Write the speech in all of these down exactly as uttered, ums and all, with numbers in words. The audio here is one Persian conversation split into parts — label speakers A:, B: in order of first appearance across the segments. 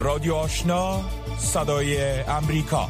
A: رادیو آشنا، صدای امریکا.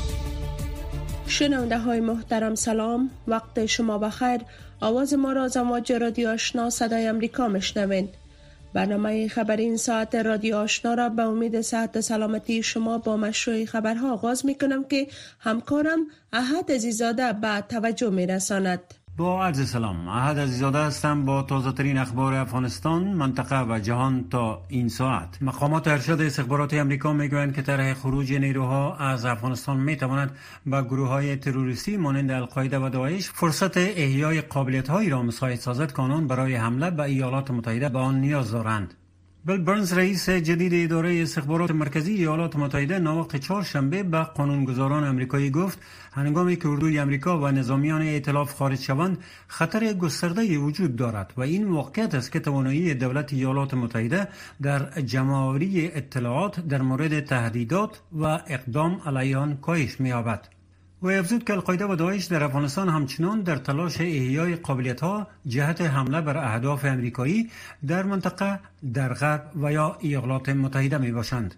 B: شنونده های محترم سلام، وقت شما بخیر. آواز ما را از امواج رادیو آشنا صدای امریکا میشنوین. برنامه خبری این ساعت رادیو آشنا را به امید صحت سلامتی شما با مشروع خبرها آغاز میکنم که همکارم احد عزیزاده به توجه میرساند.
C: با عرض سلام، احد عزیزاده هستم با تازه ترین اخبار افغانستان، منطقه و جهان تا این ساعت. مقامات ارشد استخبارات امریکا میگویند که طرح خروج نیروها از افغانستان میتواند به گروه های تروریستی مانند القاعده و داعش فرصت احیای قابلیت هایی را مساعد سازد که آنان برای حمله به ایالات متحده به آن نیاز دارند. بیل برنز رئیس جدید اداره استخبارات مرکزی ایالات متحده ناوقت چهارشنبه به قانونگذاران امریکایی گفت هنگامی که اردوی امریکا و نظامیان ائتلاف خارج شوند خطر گسترده وجود دارد و این واقعیت است که توانایی دولت ایالات متحده در جمع‌آوری اطلاعات در مورد تهدیدات و اقدام علیه آن کاهش می‌یابد. و افزود که القاعده و داعش در افغانستان همچنان در تلاش احیای قابلیت‌ها جهت حمله بر اهداف امریکایی در منطقه در غرب و یا ایالات متحده میباشند.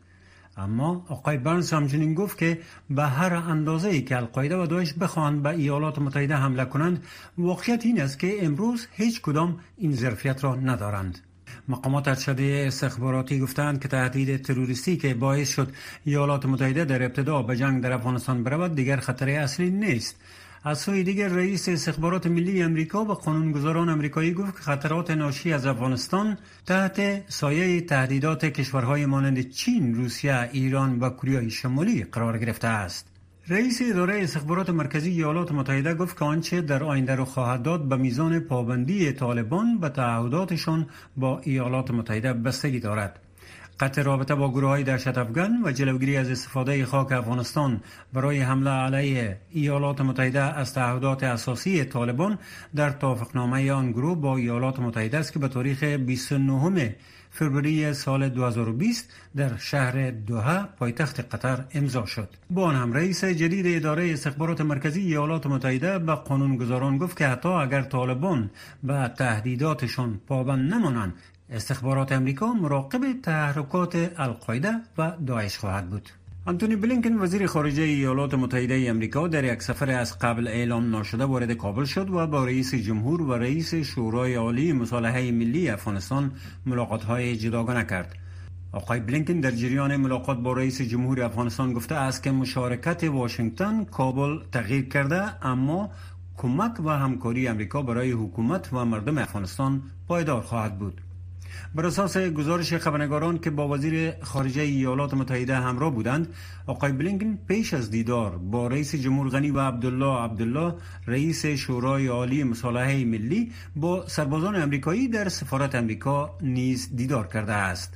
C: اما آقای برنز همچنین گفت که به هر اندازه‌ای که القاعده و داعش بخواهند به ایالات متحده حمله کنند، واقعیت این است که امروز هیچ کدام این ظرفیت را ندارند. مقامات ارشد استخباراتی گفتند که تهدید تروریستی که باعث شد ایالات متحده در ابتدا به جنگ در افغانستان برود دیگر خطر اصلی نیست. از سوی دیگر رئیس استخبارات ملی امریکا به قانونگذاران امریکایی گفت که خطرات ناشی از افغانستان تحت سایه تهدیدات کشورهای مانند چین، روسیه، ایران و کره شمالی قرار گرفته است. رئیس اداره استخبارات مرکزی ایالات متحده گفت که آنچه در آینده رو خواهد داد به میزان پابندی طالبان به تعهداتشان با ایالات متحده بستگی دارد. قطع رابطه با گروه‌های دهشت افغان و جلوگیری از استفاده خاک افغانستان برای حمله علیه ایالات متحده از تعهدات اساسی طالبان در توافقنامه آن گروه با ایالات متحده است که به تاریخ بیست و نهم فوریه سال دو هزار و بیست در شهر دوحه پایتخت قطر امضا شد. با آن هم رئیس جدید اداره استخبارات مرکزی ایالات متحده به قانونگذاران گفت که حتی اگر طالبان به تهدیداتشان پابند نمانند، استخبارات امریکا مراقب تحرکات القاعده و داعش خواهد بود. آنتونی بلینکن وزیر خارجه ایالات متحده امریکا در یک سفر از قبل اعلام نشده وارد کابل شد و با رئیس جمهور و رئیس شورای عالی مصالحه ملی افغانستان ملاقات‌های جداگانه کرد. آقای بلینکن در جریان ملاقات با رئیس جمهور افغانستان گفته است که مشارکت واشنگتن کابل تغییر کرده، اما کمک و همکاری امریکا برای حکومت و مردم افغانستان پایدار خواهد بود. بر اساس گزارش خبرنگاران که با وزیر خارجه ایالات متحده همراه بودند، آقای بلینکن پیش از دیدار با رئیس جمهور غنی و عبدالله عبدالله رئیس شورای عالی مصالحه ملی با سربازان امریکایی در سفارت امریکا نیز دیدار کرده است.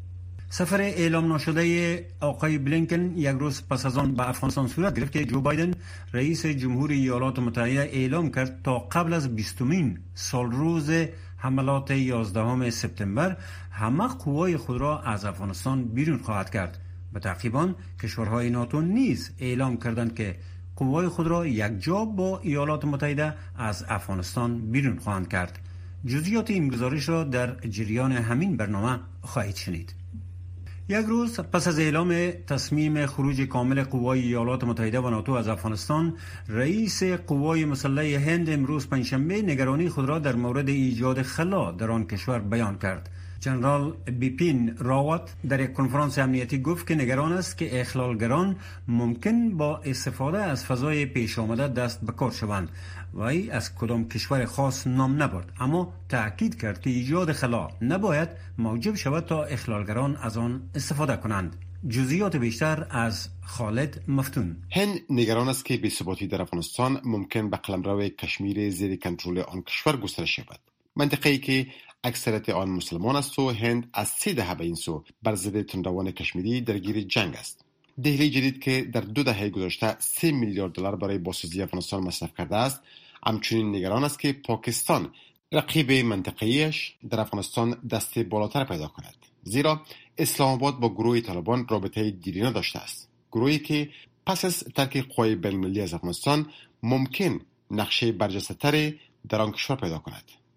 C: سفر اعلام نشده آقای بلینکن یک روز پس از آن به افغانستان صورت گرفت که جو بایدن رئیس جمهور ایالات متحده اعلام کرد تا قبل از بیستمین سال روز حملات یازدهم سپتامبر همه قوای خود را از افغانستان بیرون خواهد کرد. به تعقیب آن کشورهای ناتو نیز اعلام کردند که قوای خود را یکجا با ایالات متحده از افغانستان بیرون خواهند کرد. جزئیات این گزارش را در جریان همین برنامه خواهید شنید. یک روز پس از اعلام تصمیم خروج کامل قوای ایالات متحده و ناتو از افغانستان، رئیس قوای مسلح هند امروز پنجشنبه نگرانی خود را در مورد ایجاد خلا در آن کشور بیان کرد. جنرال بیپین راوت در یک کنفرانس امنیتی گفت که نگران است که اخلالگران ممکن با استفاده از فضای پیش آمده دست به کار شوند. وی از کدام کشور خاص نام نبرد، اما تأکید کرد که ایجاد خلا نباید موجب شود تا اخلالگران از آن استفاده کنند. جزئیات بیشتر از خالد مفتون.
D: هند نگران است که بی‌ثباتی در افغانستان ممکن به قلمرو کشمیر زیر کنترل آن کشور گسترش یابد. منطقه‌ای که اکثریت آن مسلمان است و هند از سه دهه به این سو بر ضد تندروان کشمیری درگیر جنگ است. دهلی جدید که در دو دهه گذشته سه میلیارد دلار برای بازسازی افغانستان مصرف کرده است، همچنین نگران است که پاکستان رقیب منطقه‌ایش در افغانستان دست بالاتر پیدا کند، زیرا اسلام آباد با گروه طالبان رابطه دیرینه داشته است. گروهی که پس از ترک قوای بین‌المللی از افغانستان ممکن نقشه برجسته‌تری در آن کشور پیدا کند.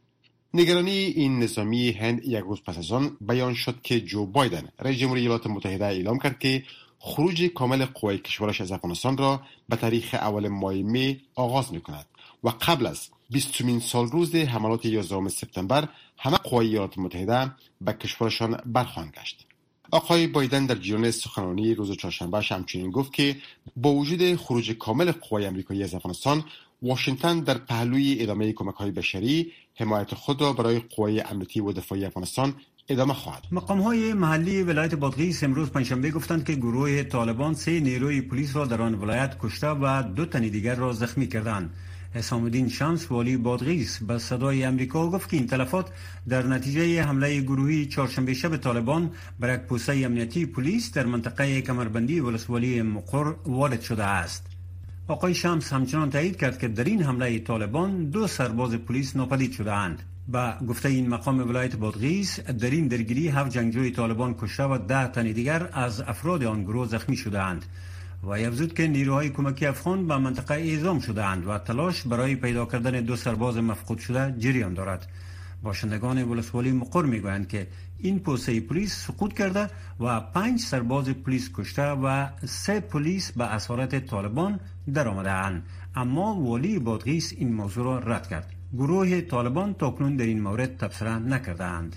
D: نگرانی این نظامی هند یک روز پس از آن بیان شد که جو بایدن رئیس جمهوری ایالات متحده اعلام کرد که خروج کامل قوای کشورش از افغانستان را به تاریخ اول ماه می آغاز می کند و قبل از بیستمین سال روز حملات یازدهم سپتامبر همه قوای ایالات متحده به کشورشان برخواهند گشت. آقای بایدن در جریان سخنرانی روز چهارشنبه همچنین گفت که با وجود خروج کامل قوای آمریکایی از افغانستان، واشنگتن در پهلوی ادامه کمک‌های بشری حمایت خود را برای قوای امنیتی و دفاعی افغانستان ادامه خواهد.
C: مقام‌های محلی ولایت بادغیس امروز پنجشنبه گفتند که گروه طالبان سه نیروی پلیس را در آن ولایت کشته و دو تن دیگر را زخمی کردند. حسام الدین شمس والی بادغیس به صدای آمریکا گفت که این تلفات در نتیجه حمله گروهی چهارشنبه شب طالبان بر یک پوسته امنیتی پلیس در منطقه کمربندی ولسوالی مقر وارد شده است. آقای شمس همچنان تایید کرد که در این حمله طالبان دو سرباز پلیس ناپدید شده اند. با گفته این مقام ولایت بادغیس در این درگیری هفت جنگجوی طالبان کشته و ده تن دیگر از افراد آن گروه زخمی شده اند. و افزود که نیروهای کمکی افغان به منطقه اعزام شده اند و تلاش برای پیدا کردن دو سرباز مفقود شده جریان دارد. باشندگان ولسوالی مقر میگویند که این پوسته پلیس سقوط کرده و پنج سرباز پلیس کشته و سه پلیس به اسارت طالبان در آمده اند، اما والی بادغیس این موضوع را رد کرد. گروه طالبان تاکنون در این مورد تبصره نکرده اند.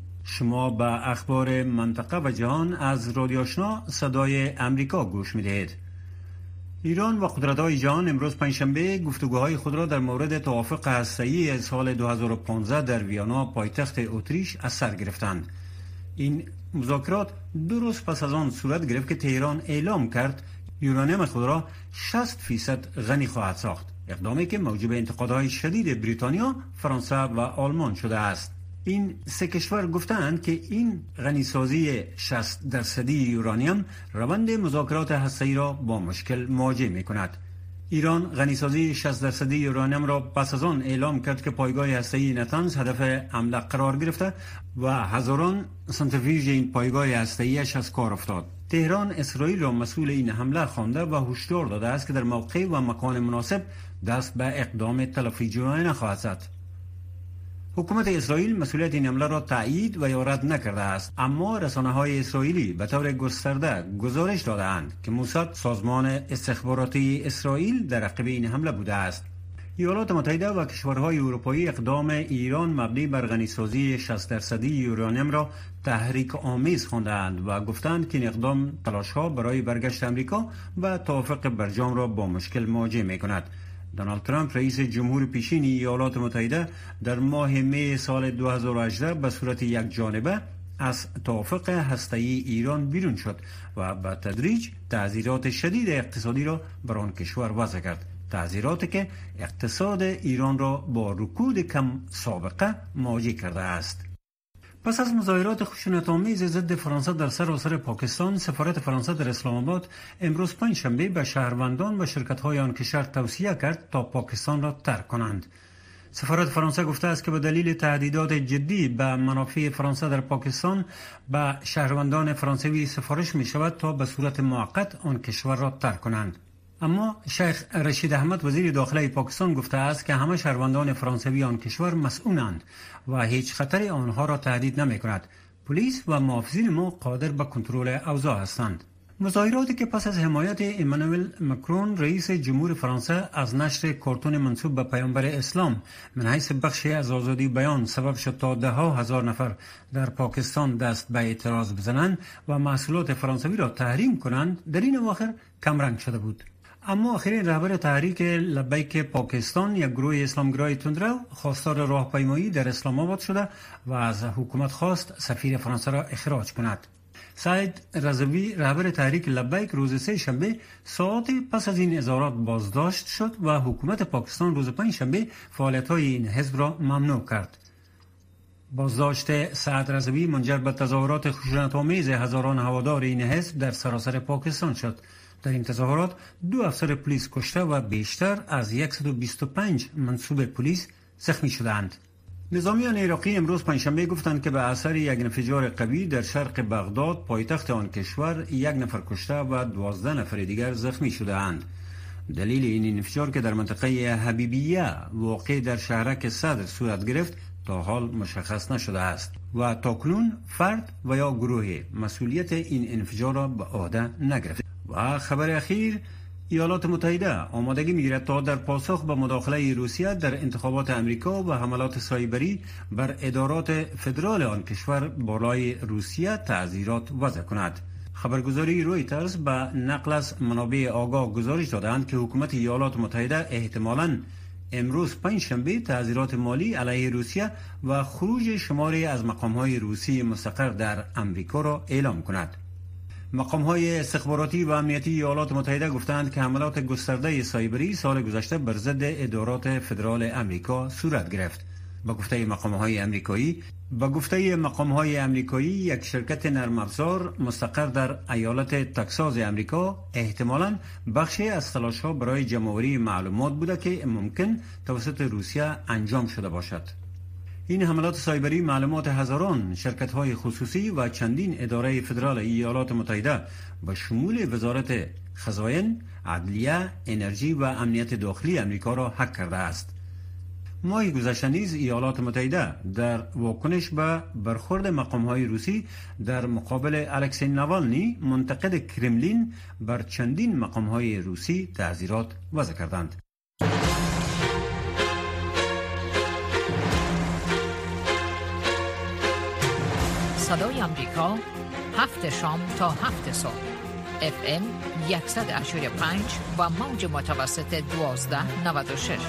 C: شما به اخبار منطقه و جهان از رادیو آشنا صدای امریکا گوش می‌دهید. ایران و قدرت‌های جهان امروز پنجشنبه گفتگوهای خود را در مورد توافق هسته‌ای سال دو هزار و پانزده در ویانا پایتخت اتریش از سر گرفتند. این مذاکرات دو روز پس از آن صورت گرفت که تهران اعلام کرد یورانیم خود را شصت فیصد غنی خواهد ساخت، اقدامی که موجب انتقادهای شدید بریتانیا، فرانسه و آلمان شده است. این سه کشور گفتند که این غنیسازی شصت درصدی یورانیم روند مذاکرات هسته‌ای را با مشکل مواجه می‌کند. ایران غنیسازی شصت درصدی یورانیم را پس از آن اعلام کرد که پایگاه هسته‌ای نتنز هدف حمله قرار گرفته و هزاران سانتریفیوژ این پایگاه هسته‌ایش از کار افتاد. تهران اسرائیل را مسئول این حمله خوانده و هشدار داده است که در موقع و مکان مناسب دست به اقدام تلافی جرائم نخواهد زد. حکومت اسرائیل مسئولیت این حمله را تایید و یا رد نکرده است، اما رسانه‌های اسرائیلی به طور گسترده گزارش داده‌اند که موساد سازمان استخباراتی اسرائیل در عقب این حمله بوده است. ایالات متحده و کشورهای اروپایی اقدام ایران مبنی بر غنیسازی شصت درصدی یورانیم را تحریک آمیز خواندند و گفتند که این اقدام تلاش‌ها برای برگشت آمریکا و توافق برجام را با مشکل مواجه می‌کند. دونالد ترامپ رئیس جمهور پیشین ایالات متحده در ماه می سال دو هزار و هجده به صورت یک جانبه از توافق هسته‌ای ایران بیرون شد و به تدریج تعزیرات شدید اقتصادی را بر آن کشور وضع کرد. تعزیراتی که اقتصاد ایران را با رکود کم سابقه مواجه کرده است. پس از مظاهرات خشونت‌آمیز ضد فرانسه در سراسر پاکستان، سفارت فرانسه در اسلام آباد امروز پنجشنبه به شهروندان و شرکت‌های آن کشور توصیه کرد تا پاکستان را ترک کنند. سفارت فرانسه گفته است که به دلیل تهدیدات جدی به منافع فرانسه در پاکستان به شهروندان فرانسوی سفارش می شود تا به صورت موقت آن کشور را ترک کنند. اما شیخ رشید احمد وزیر داخله پاکستان گفته است که همه شهروندان فرانسوی آن کشور مسئولند و هیچ خطری آنها را تهدید نمی کند. پلیس و محافظین ما قادر به کنترل اوضاع هستند. مظاهراتی که پس از حمایت امانوئل مکرون رئیس جمهور فرانسه از نشر کارتون منسوب به پیامبر اسلام من حیث بخشی از آزادی بیان سبب شد تا ده ها هزار نفر در پاکستان دست به اعتراض بزنند و محصولات فرانسوی را تحریم کنند، در این اواخر کمرنگ شده بود. اما آخرین رهبر تحریک لبیک پاکستان، یک گروه اسلامگرای تندرو، خواستار راهپیمایی در اسلام آباد شده و از حکومت خواست سفیر فرانسه را اخراج کند. سعید رضوی رهبر تحریک لبیک روز سه شنبه ساعتی پس از این اظهارات بازداشت شد و حکومت پاکستان روز پنج شنبه فعالیت‌های این حزب را ممنوع کرد. بازداشت سعید رضوی منجر به تظاهرات خشونت‌آمیز هزاران هوادار این حزب در سراسر پاکستان شد. در این تظاهرات دو افسر پلیس کشته و بیشتر از صد و بیست و پنج منصوب پلیس زخمی شدند. نظامیان عراقی امروز پنجشنبه گفتند که به اثر یک انفجار قوی در شرق بغداد پایتخت آن کشور یک نفر کشته و دوازده نفر دیگر زخمی شده اند. دلیل این انفجار که در منطقه حبیبیه واقع در شهرک صدر صورت گرفت تا حال مشخص نشده است و تاکنون فرد و یا گروه مسئولیت این انفجار را به عهده نگرفت. و خبر اخیر، ایالات متحده آمادگی می‌گیرد تا در پاسخ به مداخله روسیه در انتخابات امریکا و حملات سایبری بر ادارات فدرال آن کشور بالای روسیه تعزیرات وضع کند. خبرگزاری رویترز به نقل از منابع آگاه گزارش دادند که حکومت ایالات متحده احتمالاً امروز پنجشنبه تعزیرات مالی علیه روسیه و خروج شماری از مقام‌های روسی مستقر در امریکا را اعلام کند. مقام‌های استخباراتی و امنیتی ایالات متحده گفتند که حملات گسترده سایبری سال گذشته بر ضد ادارات فدرال امریکا صورت گرفت. با گفته مقام‌های امریکایی، با گفته مقام‌های امریکایی یک شرکت نرم افزار مستقر در ایالت تکساس امریکا احتمالاً بخشی از تلاش‌ها برای جمع‌آوری معلومات بوده که ممکن توسط روسیه انجام شده باشد. این حملات سایبری معلومات هزاران شرکت‌های خصوصی و چندین اداره فدرال ایالات متحده به شمول وزارت خزاین، عدلیه، انرژی و امنیت داخلی امریکا را هک کرده است. ماه گذشته نیز ایالات متحده در واکنش به برخورد مقام‌های روسی در مقابل الکسی ناوالنی منتقد کرملین بر چندین مقام‌های روسی تعزیرات وضع کردند.
E: صدای امریکا، هفت شام تا هفت صبح، اف ام صد و هشتاد و پنج و موج متوسط دوازده نود و شش.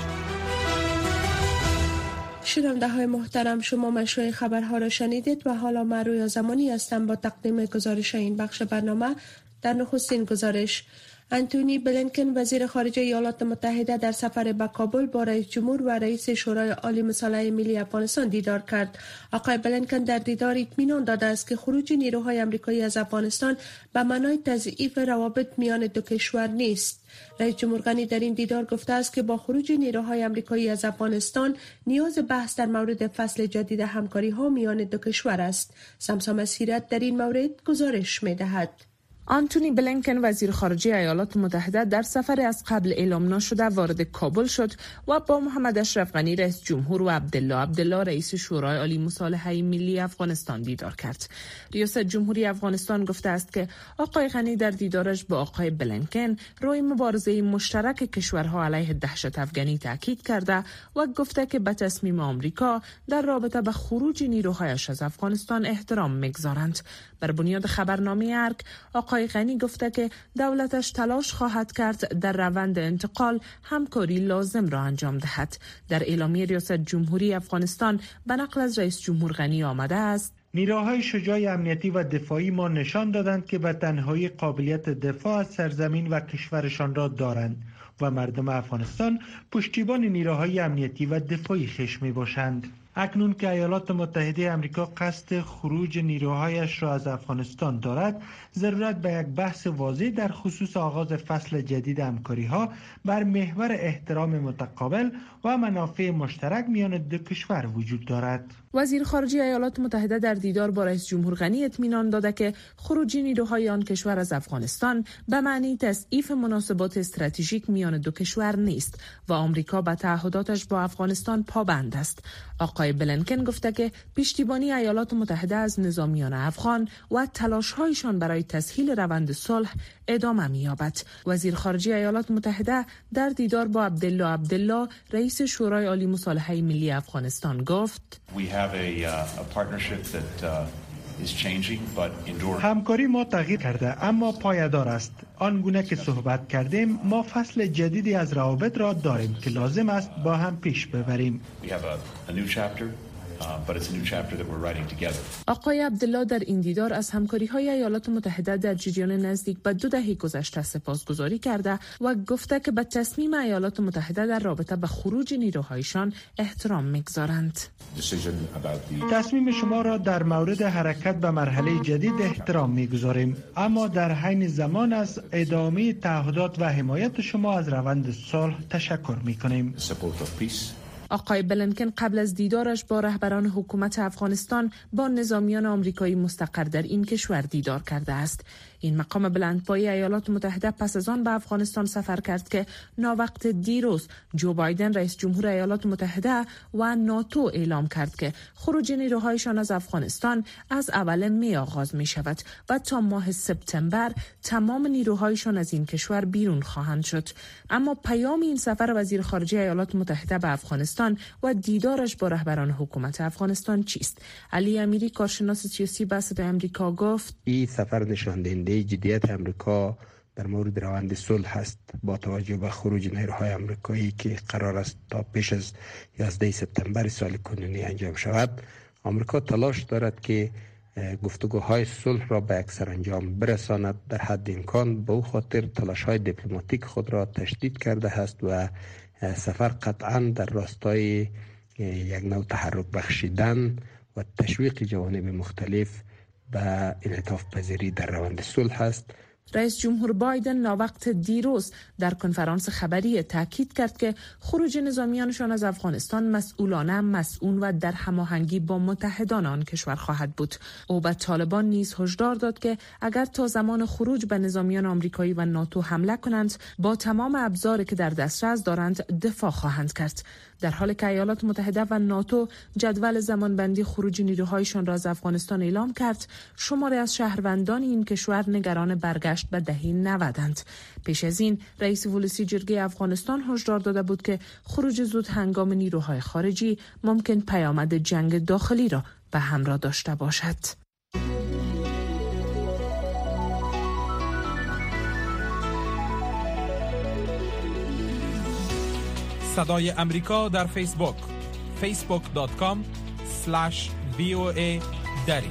B: شنونده های محترم، شما مشروع خبرها را شنیدید و حالا من رویا زمانی هستم با تقدیم گزارش این بخش برنامه. در نخستین گزارش، انتونی بلینکن وزیر خارجه ایالات متحده در سفر به کابل با رئیس جمهور و رئیس شورای عالی مصالحه ملی افغانستان دیدار کرد. آقای بلینکن در دیدار اطمینان داده است که خروج نیروهای آمریکایی از افغانستان به معنای تضعیف روابط میان دو کشور نیست. رئیس جمهور غنی در این دیدار گفته است که با خروج نیروهای آمریکایی از افغانستان نیاز بحث در مورد فصل جدید همکاری ها میان دو کشور است. سمسام سیرت در این مورد گزارش می دهد.
F: آنتونی بلینکن وزیر خارجه ایالات متحده در سفر از قبل اعلام نشده وارد کابل شد و با محمد اشرف غنی رئیس جمهور و عبدالله عبدالله رئیس شورای عالی مصالحه ملی افغانستان دیدار کرد. ریاست جمهوری افغانستان گفته است که آقای غنی در دیدارش با آقای بلینکن روی مبارزه مشترک کشورها علیه دهشت افغانی تاکید کرده و گفته که به تصمیم آمریکا در رابطه با خروج نیروهایش از افغانستان احترام می‌گذارند. بر بنیاد خبرنامه ارگ، آقای غنی گفته که دولتش تلاش خواهد کرد در روند انتقال همکاری لازم را انجام دهد. در اعلامیه ریاست جمهوری افغانستان به نقل از رئیس جمهور غنی آمده است:
G: نیروهای شجاع امنیتی و دفاعی ما نشان دادند که به تنهایی قابلیت دفاع از سرزمین و کشورشان را دارند و مردم افغانستان پشتیبان نیروهای امنیتی و دفاعی خیش می باشند. اکنون که ایالات متحده آمریکا قصد خروج نیروهایش را از افغانستان دارد، ضرورت به یک بحث واضح در خصوص آغاز فصل جدید همکاری‌ها بر محور احترام متقابل و منافع مشترک میان دو کشور وجود دارد.
F: وزیر خارجه ایالات متحده در دیدار با رئیس جمهور غنی اطمینان داده که خروج نیروهای آن کشور از افغانستان به معنی تضعیف مناسبات استراتژیک میان دو کشور نیست و آمریکا به تعهداتش با افغانستان پابند است. آقای بلینکن گفته که پشتیبانی ایالات متحده از نظامیان افغان و تلاش‌هایشان برای تسهیل روند صلح ادامه می‌یابد. وزیر خارجه ایالات متحده در دیدار با عبدالله عبدالله رئیس شورای عالی مصالحه ملی افغانستان گفت:
G: همکاری ما تغییر کرده اما پایدار است. آنگونه که صحبت کردیم، ما فصل جدیدی از روابط را داریم که لازم است با هم پیش ببریم.
F: آقای عبدالله در این دیدار از همکاری‌های ایالات متحده در جریان نزدیک به دو دهه گذشته سپاسگزاری کرده و گفته که به تصمیم ایالات متحده در رابطه به خروج نیروهایشان احترام می‌گذارند.
G: تصمیم شما را در مورد حرکت به مرحله جدید احترام می‌گذاریم، اما در حین زمان از ادامه تعهدات و حمایت شما از روند صلح تشکر می‌کنیم.
F: آقای بلینکن قبل از دیدارش با رهبران حکومت افغانستان با نظامیان آمریکایی مستقر در این کشور دیدار کرده است. این مقام بلندپایه ایالات متحده پس از آن به افغانستان سفر کرد که ناوقت دیروز جو بایدن رئیس جمهور ایالات متحده و ناتو اعلام کرد که خروج نیروهایشان از افغانستان از اول می آغاز می شود و تا ماه سپتامبر تمام نیروهایشان از این کشور بیرون خواهند شد. اما پیام این سفر وزیر خارجه ایالات متحده به افغانستان و دیدارش با رهبران حکومت افغانستان چیست؟ علی امیری کارشناس سیاسی به صدای آمریکا گفت
H: این سفر نشان دهنده جدیت آمریکا در مورد روند صلح است با توجه به خروج نیروهای آمریکایی که قرار است تا پیش از یازده سپتامبر سال کنونی انجام شود. آمریکا تلاش دارد که گفتگوهای صلح را به یک سرانجام برساند. در حد امکان به او خاطر تلاش‌های دیپلماتیک خود را تشدید کرده است و سفر قطعاً در راستای یک نوع تحرک بخشیدن و تشویق جوانب مختلف به انعطاف پذیری در روند صلح است.
F: رئیس جمهور بایدن ناوقت دیروز در کنفرانس خبری تاکید کرد که خروج نظامیانشان از افغانستان مسئولانه، مسئول و در هماهنگی با متحدان آن کشور خواهد بود. او به طالبان نیز هشدار داد که اگر تا زمان خروج به نظامیان آمریکایی و ناتو حمله کنند، با تمام ابزاری که در دسترس دارند دفاع خواهند کرد. در حالی که ایالات متحده و ناتو جدول زمانبندی خروج نیروهایشان را از افغانستان اعلام کرد، شماری از شهروندان این کشور نگران برگشت به دهه نود. پیش از این رئیس ولسی جرگه افغانستان هشدار داده بود که خروج زود هنگام نیروهای خارجی ممکن پیامد جنگ داخلی را به همراه داشته باشد.
A: صدای امریکا در فیسبوک فیسبوک دات کام اسلش وی او ای دری.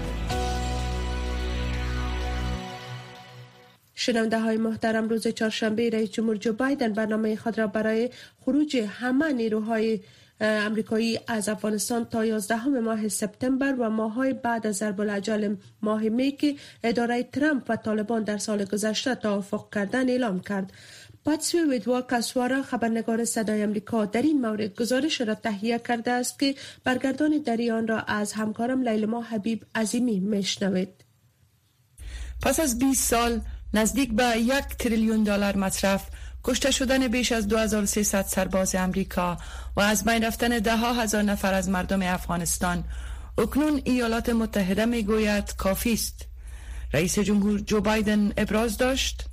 B: شنونده های محترم، روز چهارشنبه رئیس جمهور جو بایدن برنامه خود را برای خروج همه نیروهای امریکایی از افغانستان تا یازدهم ماه سپتامبر و ماه‌های بعد از ضرب الاجل ماه می که اداره ترامپ و طالبان در سال گذشته توافق کردن اعلام کرد. پاتسی ویدواکاسوارا خبرنگار صدای آمریکا در این مورد گزارش را تهیه کرده است که برگردان در آن را از همکارم لیلما حبیب عظیمی میشنوید.
I: پس از بیست سال نزدیک به یک تریلیون دلار مصرف، کشته شدن بیش از دو هزار و سیصد سرباز امریکا و از بین رفتن ده ها هزار نفر از مردم افغانستان، اکنون ایالات متحده میگوید کافی است. رئیس جمهور جو بایدن ابراز داشت: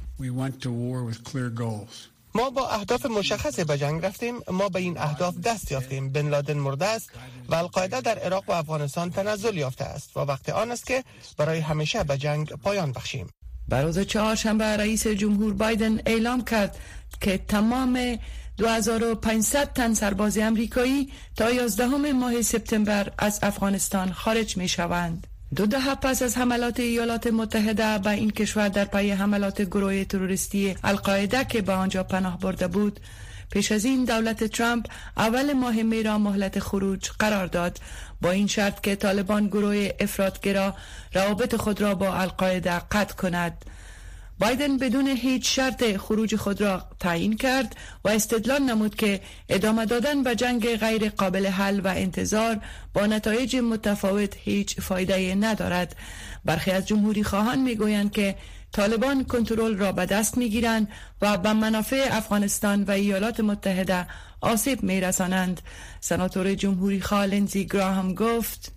J: ما با اهداف مشخصی به جنگ رفتیم. ما به این اهداف دست یافتیم. بن لادن مرده است و القاعده در عراق و افغانستان تنزل یافته است و وقت آن است که برای همیشه به جنگ پایان بخشیم.
I: بر روز چهارشنبه رئیس جمهور بایدن اعلام کرد که تمام دو هزار و پانصد تن سرباز امریکایی تا یازدهم ماه سپتامبر از افغانستان خارج می شوند. دو دهه پس از حملات ایالات متحده به این کشور در پی حملات گروه تروریستی القاعده که به آنجا پناه برده بود، پیش از این دولت ترامپ اول ماه می را مهلت خروج قرار داد، با این شرط که طالبان گروه افراطگرا روابط خود را با القاعده قطع کند. بایدن بدون هیچ شرط خروج خود را تعیین کرد و استدلال نمود که ادامه دادن به جنگ غیر قابل حل و انتظار با نتایج متفاوت هیچ فایده ندارد. برخی از جمهوری خواهان میگویند که طالبان کنترل را به دست میگیرند و به منافع افغانستان و ایالات متحده آسیب میرسانند. سناتور جمهوری خواه لینزی گراهام گفت: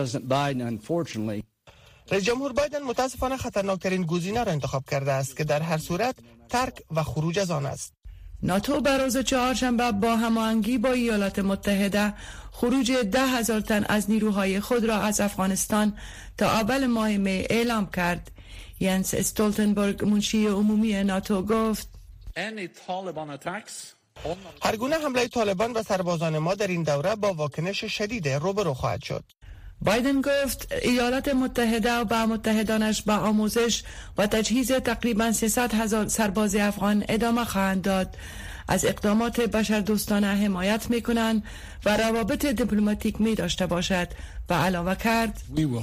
J: رئیس جمهور بایدن متاسفانه خطرناکترین گزینه را انتخاب کرده است که در هر صورت ترک و خروج از آن است.
I: ناتو بر روز چهارشنبه با هماهنگی با ایالات متحده خروج ده هزار تن از نیروهای خود را از افغانستان تا اول ماه می اعلام کرد. ینس استولتنبرگ منشی عمومی ناتو گفت:
J: هر گونه حمله طالبان و سربازان ما در این دوره با واکنش شدید روبرو خواهد شد.
I: بایدن گفت ایالات متحده و با متحدانش با آموزش و تجهیز تقریباً سیصد هزار سرباز افغان ادامه خواهند داد. از اقدامات بشردوستانه حمایت می کنند و روابط دیپلماتیک می داشته باشد و علاوه کرد: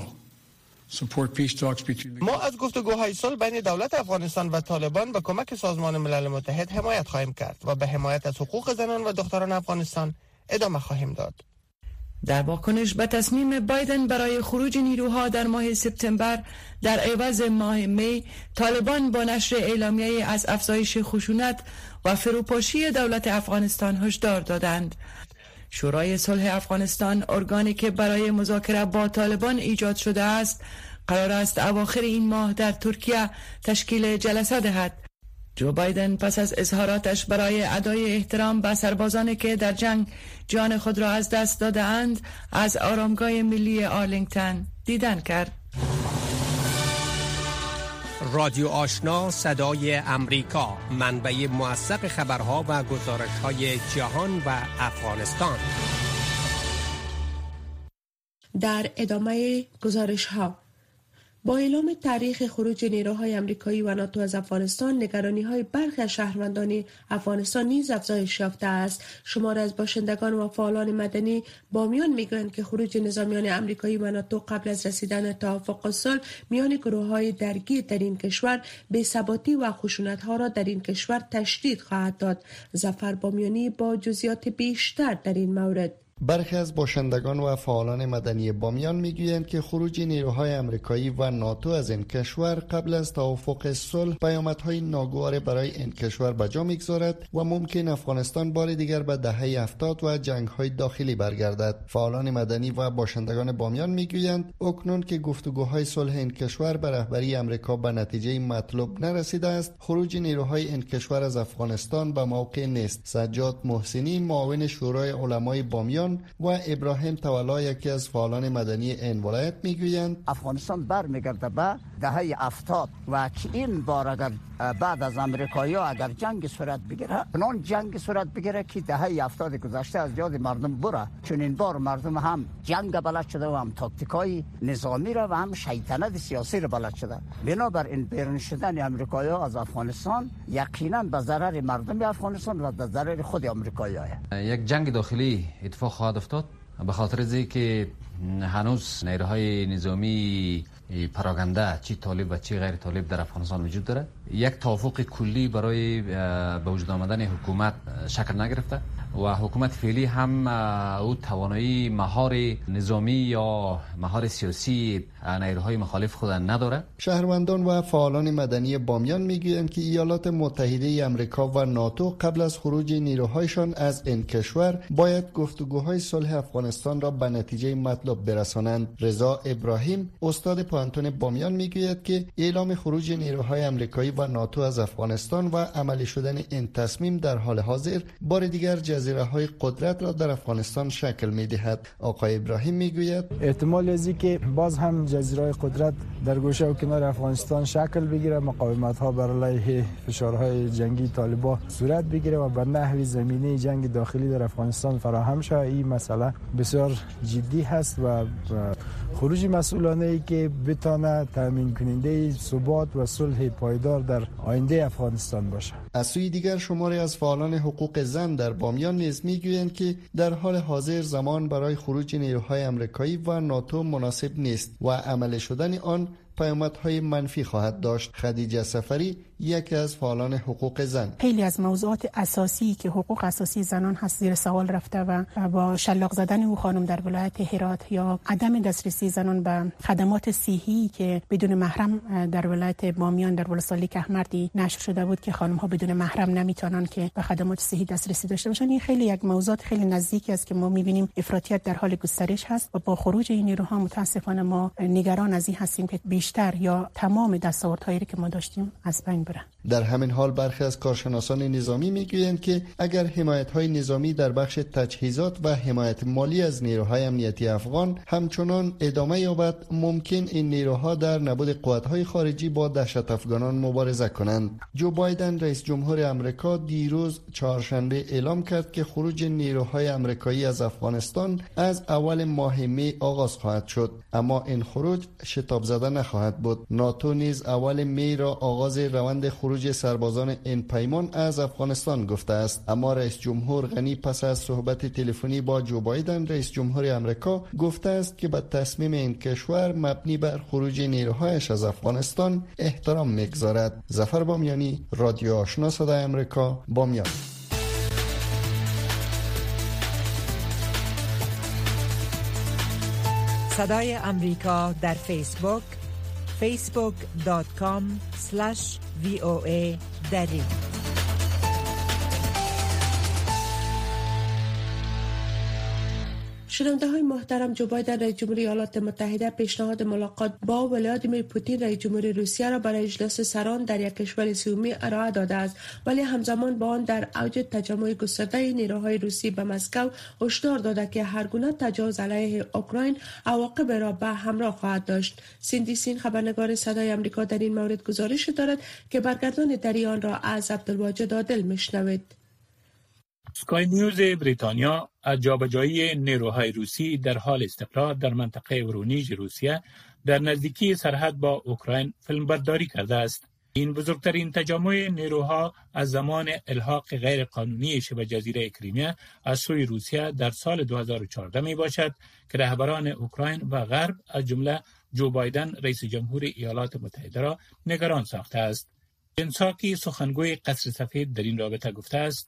J: ما از گفتگوهای صلح بین دولت افغانستان و طالبان به کمک سازمان ملل متحد حمایت خواهیم کرد و به حمایت از حقوق زنان و دختران افغانستان ادامه خواهیم داد.
I: در واکنش به تصمیم بایدن برای خروج نیروها در ماه سپتامبر در عوض ماه می، طالبان با نشر اعلامیه از افزایش خشونت و فروپاشی دولت افغانستان هشدار دادند. شورای صلح افغانستان، ارگانی که برای مذاکره با طالبان ایجاد شده است، قرار است اواخر این ماه در ترکیه تشکیل جلسه دهد. جو بایدن پس از اظهاراتش برای ادای احترام به سربازانی که در جنگ جان خود را از دست داده اند، از آرامگاه ملی آرلینگتن دیدن کرد.
K: رادیو آشنا صدای امریکا، منبع موثق خبرها و گزارش‌های جهان و افغانستان.
B: در ادامه گزارش‌ها، با اعلام تاریخ خروج نیروهای آمریکایی و ناتو از افغانستان، نگرانی‌های برخی از شهروندان افغانستان نیز افزایش یافته است. شمار از باشندگان و فعالان مدنی بامیان می‌گویند که خروج نظامیان آمریکایی و ناتو قبل از رسیدن توافق صلح میان گروه‌های درگیر در این کشور بی‌ثباتی و خشونت‌ها را در این کشور تشدید خواهد داد. ظفر بامیانی با جزئیات بیشتر در این مورد.
L: برخی از باشندگان و فعالان مدنی بامیان میگویند که خروج نیروهای آمریکایی و ناتو از این کشور قبل از توافق صلح پیامدهای ناگوار برای این کشور به جا میگذارد و ممکن افغانستان بار دیگر به دهه هفتاد و جنگ‌های داخلی برگردد. فعالان مدنی و باشندگان بامیان میگویند اکنون که گفتگوهای صلح این کشور به رهبری آمریکا به نتیجه مطلوب نرسیده است، خروج نیروهای این کشور از افغانستان به موقع نیست. سجاد محسنی، معاون شورای علمای بامیان، و ابراهیم تولا، یکی از فعالان مدنی این ولایت، میگویند
M: افغانستان برمیگرده به دهه هفتاد و که این بار اگر بعد از امریکایی‌ها اگر جنگ صورت بگیره، پنان جنگ صورت بگیره که دهه هفتاد گذشته از یاد مردم بره، چون این بار مردم هم جنگ بلد شده و هم تاکتیکای نظامی را و هم شیطنت سیاسی را بلد شده. بنابر این بیرون شدن امریکایی‌ها از افغانستان یقینا به ضرر مردم افغانستان و به ضرر خود امریکایی‌ها.
N: یک جنگ داخلی اتفاق خواهد افتاد به خاطر از اینکه هنوز نیروهای نظامی پراگنده چی طالب و چی غیر طالب در افغانستان وجود داره. یک توافق کلی برای به وجود آمدن حکومت شکل نگرفته و حکومت فعلی هم او توانایی مهار نظامی یا مهار سیاسی نیروهای مخالف خود نداره.
L: شهروندان و فعالان مدنی بامیان میگویند که ایالات متحده آمریکا و ناتو قبل از خروج نیروهایشان از این کشور باید گفتگوهای صلح افغانستان را به نتیجه مطلوب برسانند. رضا ابراهیم، استاد پانتون بامیان، میگوید که اعلام خروج نیروهای آمریکایی و ناتو از افغانستان و عملی شدن این تصمیم در حال حاضر بار دیگر جزیره‌های قدرت را در افغانستان شکل می‌دهد. آقای ابراهیم میگوید
O: احتمال از اینکه باز هم جزیره‌های قدرت در گوشه و کنار افغانستان شکل بگیره، مقاومت‌ها بر علیه فشارهای جنگی طالبان صورت بگیره و به نحوی زمینه جنگ داخلی در افغانستان فراهم شود. این مسئله بسیار جدی هست و خروج مسئولانه ای که بتانه تامین کننده ثبات و صلح پایدار در آینده افغانستان باشه.
L: از سوی دیگر شماری از فعالان حقوق زن در بامیان نیز میگویند که در حال حاضر زمان برای خروج نیروهای آمریکایی و ناتو مناسب نیست و عمل شدن آن پیامدهای منفی خواهد داشت. خدیجه سفری، یکی از فعالان حقوق زن:
P: خیلی از موضوعات اساسی که حقوق اساسی زنان هست زیر سوال رفته و با شلاق زدن او خانم در ولایت هرات یا عدم دسترسی زنان به خدمات صحی که بدون محرم در ولایت بامیان در ولسوالی کهمردی نشر شده بود که خانم ها بدون محرم نمیتونن که به خدمات صحی دسترسی داشته باشن. این خیلی یک موضوع خیلی نزدیکی است که ما میبینیم افراطیت در حال گسترش هست و با خروج این نیروها متاسفانه ما نگران از این هستیم که بیشتر یا تمام دستاوردهایی که ما داشتیم از بین بره.
L: در همین حال برخی از کارشناسان نظامی میگویند که اگر حمایت‌های نظامی در بخش تجهیزات و حمایت مالی از نیروهای امنیتی افغان همچنان ادامه یابد، ممکن این نیروها در نبود قوت‌های خارجی با دهشت افغانان مبارزه کنند. جو بایدن رئیس جمهور آمریکا دیروز چهارشنبه اعلام کرد که خروج نیروهای آمریکایی از افغانستان از اول ماه می آغاز خواهد شد، اما این خروج شتاب زده نخواهد بود. ناتو نیز اول می را آغاز روند خروج سربازان این پیمان از افغانستان گفته است، اما رئیس جمهور غنی پس از صحبت تلفنی با جو بایدن رئیس جمهور آمریکا گفته است که به تصمیم این کشور مبنی بر خروج نیروهایش از افغانستان احترام می‌گذارد. ظفر بامیانی، رادیو آشنا صدای آمریکا، بامیان.
Q: صدای امریکا در فیسبوک فیسبوک دات کام اسلش وی او ای دری.
B: شنونده های محترم، جو بایدن رئیس جمهوری ایالات متحده پیشنهاد ملاقات با ولادیمیر پوتین رئیس جمهوری روسیه را برای اجلاس سران در یک کشور سومی ارائه داده است، ولی همزمان با آن در اوج تجمع گسترده نیروهای روسی به مسکو هشدار داده که هر گونه تجاوز علیه اوکراین عواقب را به همراه خواهد داشت. سیندی سین خبرنگار صدای آمریکا در این مورد گزارش دارد که برگردان در آن را از عبدالواجد عادل میشنوید.
R: سکای نیوز بریتانیا از جابجایی نیروهای روسی در حال استقرار در منطقه ورونیژ روسیه در نزدیکی سرحد با اوکراین فیلمبرداری کرده است. این بزرگترین تجمع نیروها از زمان الحاق غیرقانونی شبه جزیره کریمیا از سوی روسیه در سال دو هزار و چهارده می باشد که رهبران اوکراین و غرب از جمله جو بایدن رئیس جمهور ایالات متحده را نگران ساخته است. جن ساکی سخنگوی قصر سفید در این رابطه گفته است: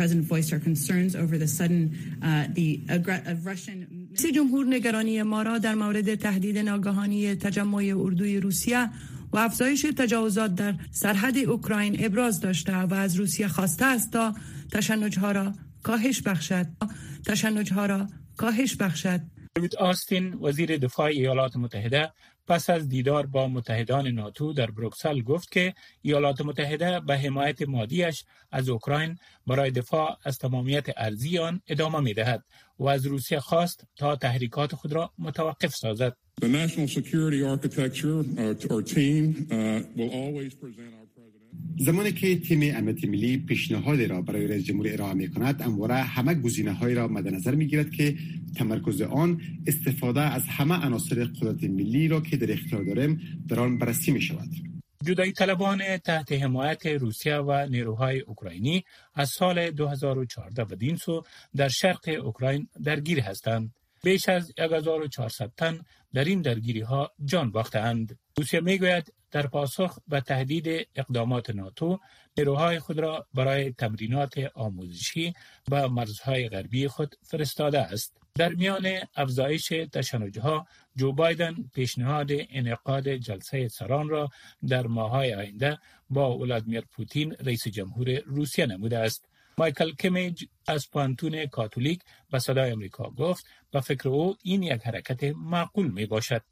I: رئیس جمهور نگرانی ما را در مورد تهدید ناگهانی تجمع اردوی روسیه و افزایش تجاوزات در سرحد اوکراین ابراز داشته و از روسیه خواسته است تا تشنجها را کاهش بخشد. تشنجها را کاهش بخشد.
R: دیوید آستین وزیر دفاع ایالات متحده پس از دیدار با متحدان ناتو در بروکسل گفت که ایالات متحده به حمایت مادیش از اوکراین برای دفاع از تمامیت ارضی آن ادامه می‌دهد و از روسیه خواست تا تحریکات خود را متوقف سازد.
S: The national security architecture uh, or team uh, will always present our
D: زمانی که تیم امنیت ملی پیشنهادی را برای رئیس جمهور ارائه می‌کند، همواره همه گزینه‌هایی را مد نظر می‌گیرد که تمرکز آن استفاده از همه عناصر قدرت ملی را که در اختیار داریم در آن بررسی می‌شود.
R: جدایی طلبان تحت حمایت روسیه و نیروهای اوکراینی از سال دو هزار و چهارده بدین سو در شرق اوکراین درگیر هستند. بیش از هزار و چهارصد تن در این درگیری‌ها جان باختند. روسیه می‌گوید در پاسخ به تهدید اقدامات ناتو نیروهای خود را برای تمرینات آموزشی به مرزهای غربی خود فرستاده است. در میان افزایش تشنجها، جو بایدن پیشنهاد انعقاد جلسه سران را در ماه‌های آینده با ولادیمیر پوتین رئیس جمهور روسیه نموده است. مایکل کمیج از پانتون کاتولیک به صدای آمریکا گفت به فکر او این یک حرکت معقول می باشد.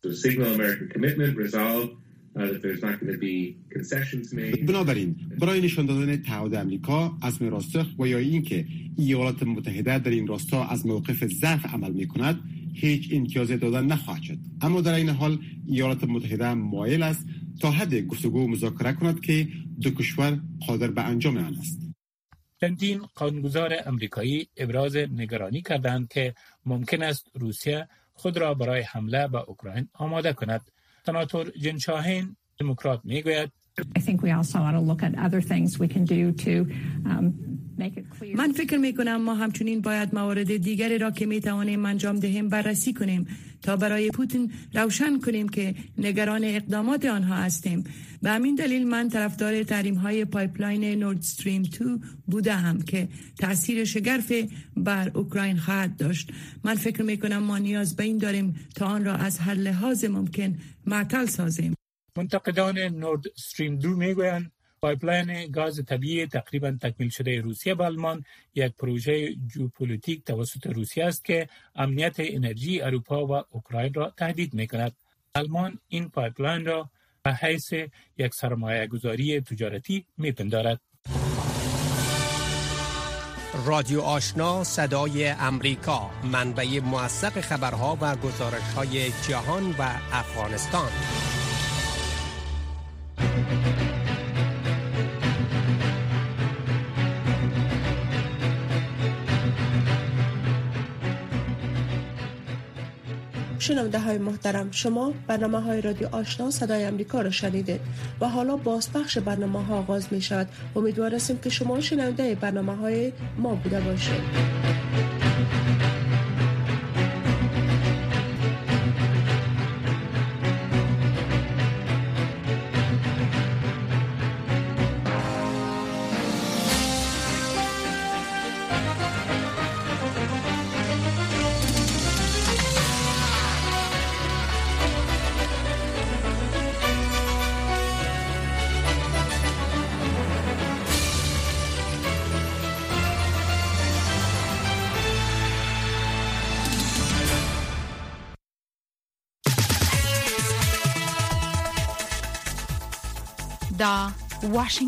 D: بنابراین برای نشان دادن تعهد آمریکا از راسخ و یا اینکه ایالات متحده در این راستا از موقف ضعف عمل می کند هیچ امتیازی دادن نخواهد شد، اما در این حال ایالات متحده مایل است تا حد گفتگو مذاکره کند که دو کشور قادر به انجام آن است.
R: چندین قانونگذار امریکایی ابراز نگرانی کردند که ممکن است روسیه خود را برای حمله به اوکراین آماده کند. سناتور جن شاهین دموکرات میگوید:
I: من فکر می کنم ما همچنین باید موارد دیگری را که می توانیم انجام دهیم بررسی کنیم تا برای پوتین روشن کنیم که نگران اقدامات آنها هستیم. به همین دلیل من طرفدار تحریم های پایپلاین نورد استریم دو بودم که تأثیر شگرف بر اوکراین خواهد داشت. من فکر می کنم ما نیاز به این داریم تا آن را از هر لحاظ ممکن معطل سازیم.
R: منتقدان نورد استریم دو میگویند پایپلاین گاز طبیعی تقریبا تکمیل شده روسیه به آلمان یک پروژه ژئوپلیتیک توسط روسیه است که امنیت انرژی اروپا و اوکراین را تهدید می‌کند. آلمان این پایپلاین را به حیث یک سرمایه‌گذاری تجارتی می‌پندارد.
K: رادیو آشنا صدای امریکا، منبع موثق خبرها و گزارش‌های جهان و افغانستان.
B: شنونده های محترم، شما برنامه های رادیو آشنا صدای امریکا را شنیدید و حالا بازپخش برنامه ها آغاز می شود. امیدوار هستیم که شما شنونده برنامه های ما بوده باشید.
F: دا واشنگتن